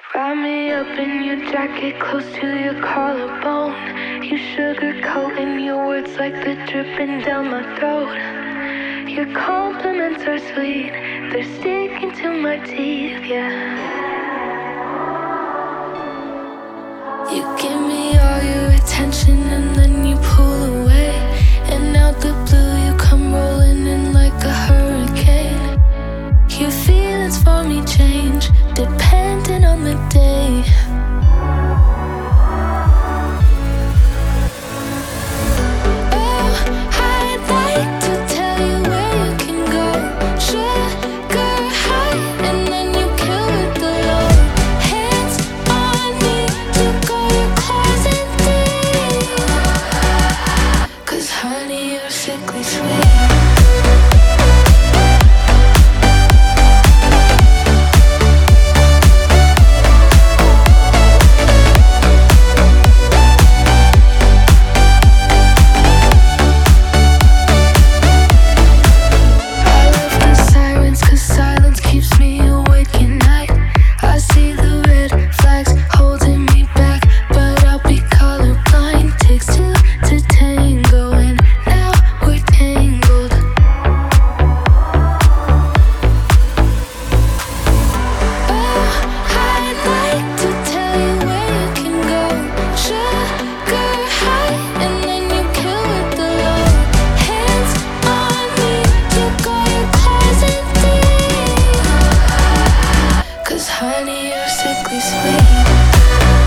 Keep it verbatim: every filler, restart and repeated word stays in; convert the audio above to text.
Wrap me up in your jacket close to your collarbone. You sugarcoating your words like they're dripping down my throat. Your compliments are sweet, they're sticking to my teeth, yeah. You give me all your attention and then you pull away. And out the blue you come rolling in like a hurricane. Your feelings for me change, depending on the day. Oh, I'd like to tell you where you can go. Sugar high, and then you kill with the low. Hands on me, you go your closet deep. 'Cause honey, you're sickly sweet. Honey, you're sickly sweet.